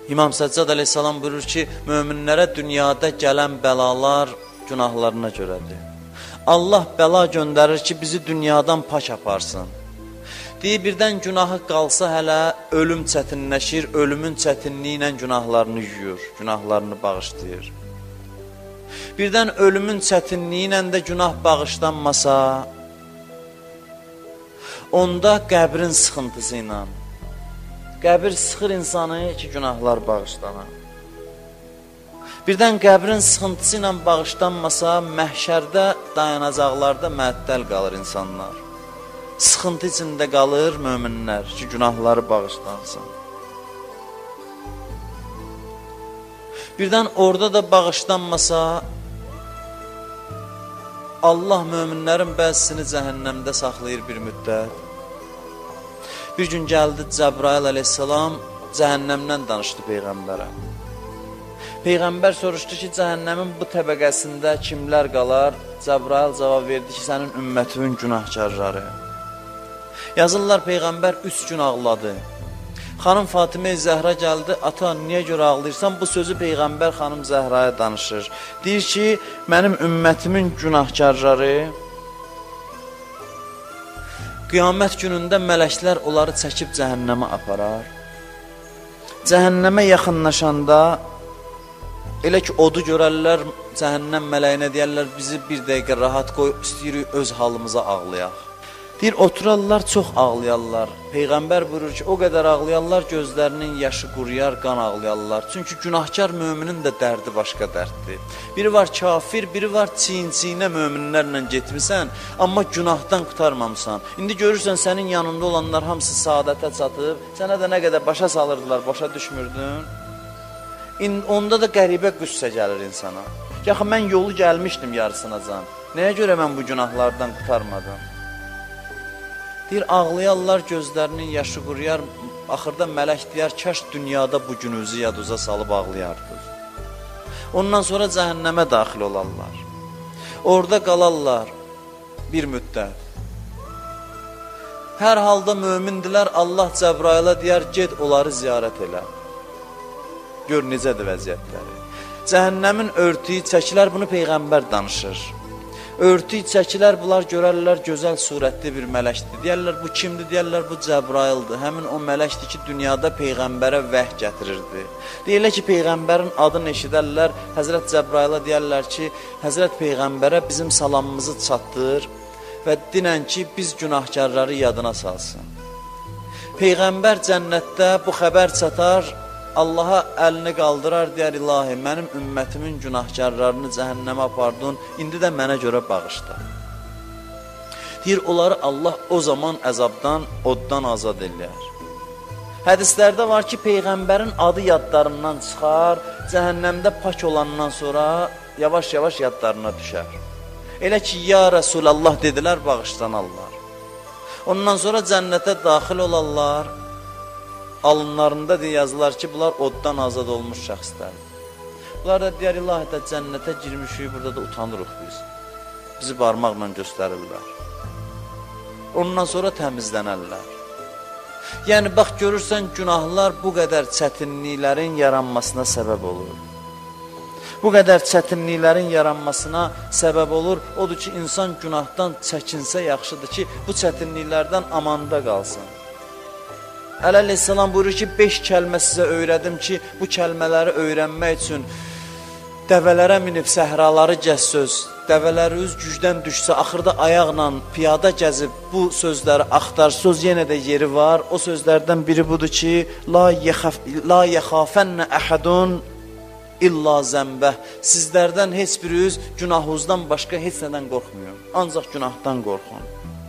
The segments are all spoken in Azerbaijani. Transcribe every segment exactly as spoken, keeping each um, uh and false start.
İmam Səccad əleyhissalam buyurur ki, möminlərə dünyada gələn bəlalar günahlarına görədir. Allah bəla göndərir ki, bizi dünyadan pak aparsın. Deyir, birdən günahı qalsa hələ ölüm çətinləşir, ölümün çətinliyi ilə günahlarını yuyur, günahlarını bağışlayır. Birdən ölümün çətinliyi ilə də günah bağışlanmasa, onda qəbrin sıxıntısı ilə, qəbir sıxır insanı ki, günahlar bağışlanar. Birdən qəbrin sıxıntısı ilə bağışlanmasa, məhşərdə dayanacaqlarda məəttəl qalır insanlar. Sıxıntı içində qalır möminlər ki, günahları bağışlansın. Birdən orada da bağışlanmasa, Allah möminlərin bəzisini cəhənnəmdə saxlayır bir müddət. Bir gün gəldi Cəbrail əleyhissalam, cəhənnəmdən danışdı Peyğəmbərə. Peyğəmbər soruşdu ki, cəhənnəmin bu təbəqəsində kimlər qalar? Cəbrail cavab verdi ki, sənin ümmətimin günahkarları. Yazırlar, Peyğəmbər üç gün ağladı. Xanım Fatimə Zəhra gəldi, ata, niyə görə ağlayırsan? Bu sözü Peyğəmbər xanım Zəhraya danışır. Deyir ki, mənim ümmətimin günahkarları, qiyamət günündə mələklər onları çəkib cəhənnəmə aparar. Cəhənnəmə yaxınlaşanda, elə ki, odu görərlər, cəhənnəm mələyinə deyərlər, bizi bir dəqiqə rahat qoy, istəyirik öz halımıza ağlayaq. Deyir, oturarlar, çox ağlayarlar. Peyğəmbər buyurur ki, o qədər ağlayarlar, gözlərinin yaşı quruyar, qan ağlayarlar. Çünki günahkar möminin də dərdi başqa dərddir. Biri var kafir, biri var çiyin-çiyinə möminlərlə getmirsən, amma günahdan qurtarmamısan. İndi görürsən, sənin yanında olanlar hamısı saadətə çatıb, sənə də nə qədər başa salırdılar, başa düşmürdün. Onda da qəribə qüssə gəlir insana. Yaxı, mən yolu gəlmişdim yarısınacan. Nəyə görə mən bu günahlardan qurtarmadım? Deyir, ağlayarlar, gözlərinin yaşı quruyar, axırda mələk deyər, kaş dünyada bu gününüzü yaduza salıb ağlayardınız. Ondan sonra cəhənnəmə daxil olarlar. Orada qalarlar bir müddət. Hər halda mömindilər, Allah Cəbrailə deyər, get onları ziyarət elə. Gör, necədir vəziyyətləri. Cəhənnəmin örtüyü çəkilər, bunu Peyğəmbər danışır. Örtüyü çəkilər, bunlar görərlər, gözəl surətli bir mələkdir. Deyərlər, bu kimdir? Deyərlər, bu Cəbraildir. Həmin o mələkdir ki, dünyada Peyğəmbərə vəh gətirirdi. Deyirlər ki, Peyğəmbərin adını eşidərlər, Həzrət Cəbrailə deyərlər ki, Həzrət Peyğəmbərə bizim salamımızı çatdır və dinən ki, biz günahkarları yadına salsın. Peyğəmbər cənnətdə bu xəbər çatar, Allaha əlini qaldırar, deyər, ilahi, mənim ümmətimin günahkarlarını cəhənnəmə apardın, indi də mənə görə bağışla. Deyir, onları Allah o zaman əzabdan, oddan azad eləyər. Hədislərdə var ki, Peyğəmbərin adı yadlarından çıxar, cəhənnəmdə pak olandan sonra yavaş-yavaş yadlarına düşər. Elə ki, ya Rəsulallah dedilər, bağışlanarlar. Ondan sonra cənnətə daxil olarlar. Alınlarında deyə yazılar ki, bunlar oddan azad olmuş şəxslərdir. Bunlar da deyər, ilahi də cənnətə girmişik, burada da utanırıq biz. Bizi barmaqla göstərirlər. Ondan sonra təmizlənərlər. Yəni, bax, görürsən, günahlar bu qədər çətinliklərin yaranmasına səbəb olur. Bu qədər çətinliklərin yaranmasına səbəb olur. Odur ki, insan günahdan çəkinsə yaxşıdır ki, bu çətinliklərdən amanda qalsın. Əli əleyhissalam buyurur ki, beş kəlmə sizə öyrədim ki, bu kəlmələri öyrənmək üçün dəvələrə minib səhraları gəz söz, dəvələriniz gücdən düşsə, axırda ayaqla piyada gəzib bu sözləri axtar, söz yenə də yeri var. O sözlərdən biri budur ki, la yəxafənnə əhədun illa zəmbəh. Sizlərdən heç biriniz günahınızdan başqa heç nədən qorxmuyor. Ancaq günahdan qorxun.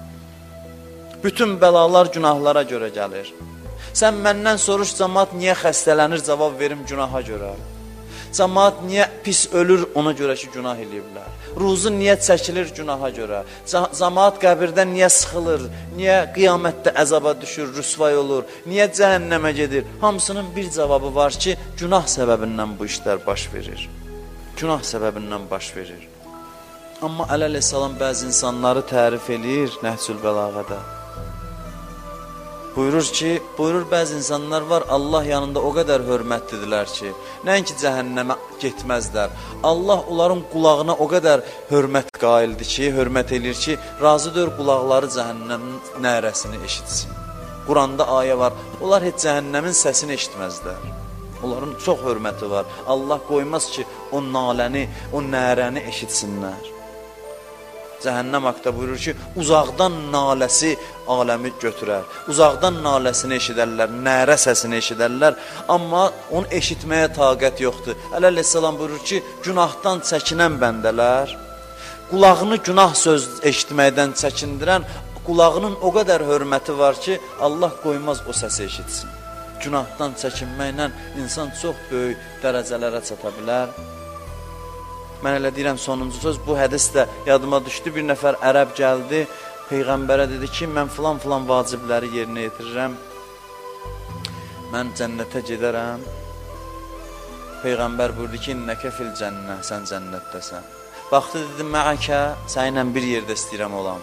Bütün bəlalar günahlara görə gəlir. Sən məndən soruş, cəmaat niyə xəstələnir, cavab verim, günaha görə. Cəmaat niyə pis ölür, ona görə ki, günah eləyiblər. Ruzu niyə çəkilir, günaha görə. Cəmaat qəbirdə niyə sıxılır, niyə qiyamətdə əzaba düşür, rüsvay olur, niyə cəhənnəmə gedir. Hamısının bir cavabı var ki, günah səbəbindən bu işlər baş verir. Günah səbəbindən baş verir. Amma Əli əleyhissalam bəzi insanları tərif eləyir Nəhcül Bəlağədə. Buyurur ki, buyurur bəzi insanlar var, Allah yanında o qədər hörmətlidirlər ki, nəinki cəhənnəmə getməzlər. Allah onların qulağına o qədər hörmət qaildir ki, hörmət edir ki, razıdır qulaqları cəhənnəmin nərəsini eşitsin. Quranda ayə var, onlar heç cəhənnəmin səsini eşitməzlər. Onların çox hörməti var. Allah qoymaz ki, o naləni, o nərəni eşitsinlər. Cəhənnəm haqda buyurur ki, uzaqdan naləsi aləmi götürər. Uzaqdan naləsini eşidərlər, nərə səsini eşidərlər, amma onu eşitməyə taqət yoxdur. Əleyhissalam buyurur ki, günahdan çəkinən bəndələr, qulağını günah söz eşitməkdən çəkindirən, qulağının o qədər hörməti var ki, Allah qoymaz o səsi eşitsin. Günahdan çəkinməklə insan çox böyük dərəcələrə çata bilər. Mən elə deyirəm, sonuncu söz, bu hədis də yadıma düşdü. Bir nəfər ərəb gəldi, Peyğəmbərə dedi ki, mən filan filan vacibləri yerinə yetirirəm, mən cənnətə gedərəm. Peyğəmbər buyurdu ki, innəkə fil cənnə, sən cənnətdəsən. Baxdı, dedi, məəkə, səninlə bir yerdə istəyirəm olam.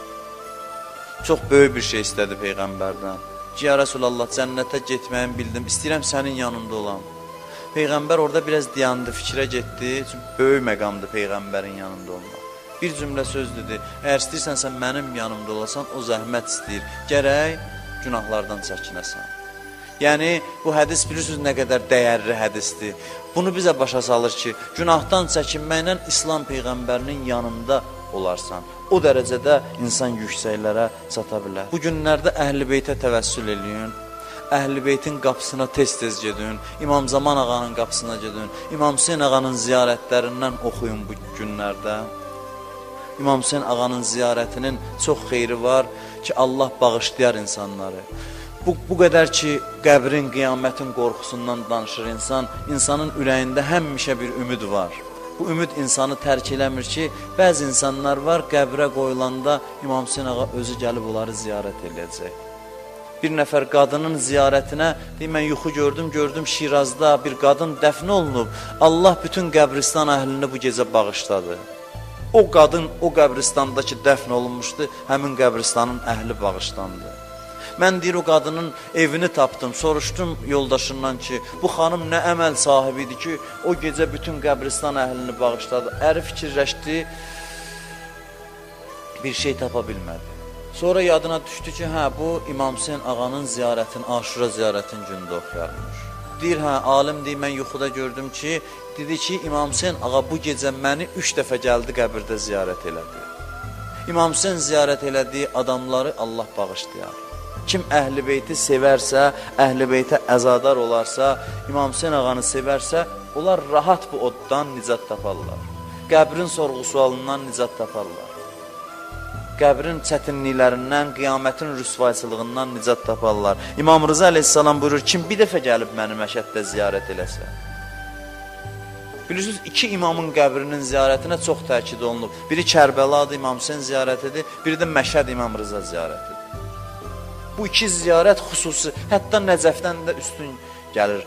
Çox böyük bir şey istədi Peyğəmbərdən. Ki, ya Rasulallah, cənnətə getməyimi bildim, istəyirəm sənin yanında olam. Peyğəmbər orada biraz dayandı, fikrə getdi. Çünki böyük məqamdır Peyğəmbərin yanında olmaq. Bir cümlə söz dedi, əgər istəyirsənsə mənim yanımda olasan, o zəhmət istəyir. Gərək günahlardan çəkinəsən. Yəni, bu hədis bilirsiniz nə qədər dəyərli hədisdir. Bunu bizə başa salır ki, günahdan çəkinməklə İslam Peyğəmbərinin yanında olarsan. O dərəcədə insan yüksəklərə çata bilər. Bu günlərdə Əhl-i Beytə təvəssül eləyin. Əhl-i Beytin qapısına tez-tez gedin, İmam Zaman ağanın qapısına gedin, İmam Hüseyin ağanın ziyarətlərindən oxuyun bu günlərdə. İmam Hüseyin ağanın ziyarətinin çox xeyri var ki, Allah bağışlayar insanları. Bu, bu qədər ki, qəbrin, qiyamətin qorxusundan danışır insan, insanın ürəyində həmişə bir ümid var. Bu ümid insanı tərk eləmir ki, bəzi insanlar var, qəbrə qoyulanda İmam Hüseyin ağa özü gəlib onları ziyarət edəcək. Bir nəfər qadının ziyarətinə, deyim, mən yuxu gördüm, gördüm Şirazda bir qadın dəfn olunub. Allah bütün qəbristan əhlini bu gecə bağışladı. O qadın o qəbristanda ki, dəfn olunmuşdu, həmin qəbristanın əhli bağışlandı. Mən deyir, o qadının evini tapdım, soruşdum yoldaşından ki, bu xanım nə əməl sahibidir ki, o gecə bütün qəbristan əhlini bağışladı. Əri fikirləşdi, bir şey tapa bilmədi. Sonra yadına düşdü ki, hə, bu İmam Hüseyin ağanın ziyarətin, Aşura ziyarətin günündə oxuyarmış. Deyir, hə, alim deyir, mən yuxuda gördüm ki, dedi ki, İmam Hüseyin ağa bu gecə məni üç dəfə gəldi qəbirdə ziyarət elədi. İmam Hüseyin ziyarət elədiyi adamları Allah bağışlayar. Kim Əhl-i Beyti sevərsə, Əhl-i Beytə əzadar olarsa, İmam Hüseyin ağanı sevərsə, onlar rahat bu oddan nicat taparlar. Qəbrin sorğu-sualından nicat taparlar. Qəbrin çətinliklərindən, qiyamətin rüsvayçılığından nicat taparlar. İmam Rıza əleyhissalam buyurur, kim bir dəfə gəlib məni Məşəddə ziyarət eləsə. Bilirsiniz, iki imamın qəbrinin ziyarətinə çox təkid olunub. Biri Kərbəladır, İmam Hüseyin ziyarətidir, biri də Məşəd İmam Rıza ziyarətidir. Bu iki ziyarət xüsusi, hətta Nəcəfdən də üstün gəlir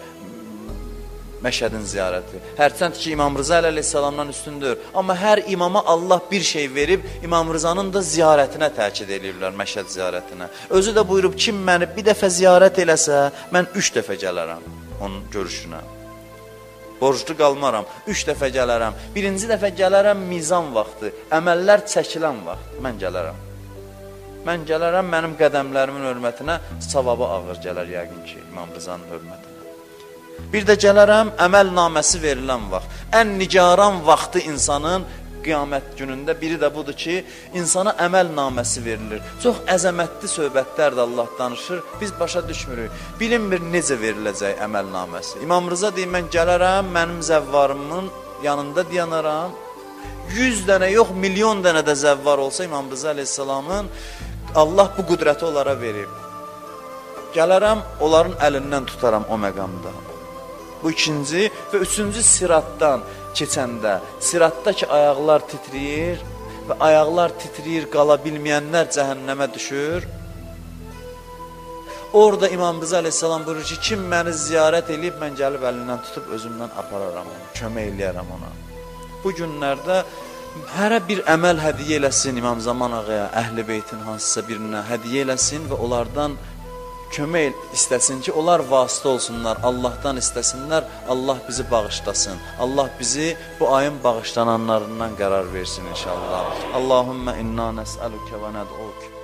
Məşədin ziyarəti. Hərçənd ki, İmam Rıza əleyhissalamdan üstündür. Amma hər imama Allah bir şey verib, İmam Rızanın da ziyarətinə təkid edirlər, Məşəd ziyarətinə. Özü də buyurub, kim məni bir dəfə ziyarət eləsə, mən üç dəfə gələrəm onun görüşünə. Borclu qalmaram, üç dəfə gələrəm. Birinci dəfə gələrəm mizan vaxtı, əməllər çəkilən vaxt, mən gələrəm. Mən gələrəm, mənim qədəmlərimin hörmətinə savabı ağır gələr yəqin ki, İmam Rızanın hörmətinə. Bir də gələrəm, əməl naməsi verilən vaxt. Ən nigaran vaxtı insanın qiyamət günündə biri də budur ki, insana əməl naməsi verilir. Çox əzəmətli söhbətlər də Allah danışır, biz başa düşmürük. Bilinmir necə veriləcək əməl naməsi. İmam Rıza deyir, mən gələrəm, mənim zəvvarımın yanında diyanaram. yüz dənə yox, milyon dənə də zəvvar olsa İmam Rıza əleyhissalamın, Allah bu qüdrəti onlara verib. Gələrəm, onların əlindən tutaram o məqamda. Bu ikinci və üçüncü siratdan keçəndə, siratda ki, ayaqlar titriyir və ayaqlar titriyir, qala bilməyənlər cəhənnəmə düşür. Orada İmam Rıza əleyhissalam buyurur ki, kim məni ziyarət edib, mən gəlib əlindən tutub özümdən apararam onu, kömək eləyərəm ona. Bu günlərdə hərə bir əməl hədiyyə eləsin İmam Zaman ağaya, Əhl-i Beytin hansısa birinə hədiyyə eləsin və onlardan kömək istəsin ki, onlar vasitə olsunlar, Allahdan istəsinlər, Allah bizi bağışlasın. Allah bizi bu ayın bağışlananlarından qərar versin inşallah. Allahümmə inna nəsəlükə və nəd'uk.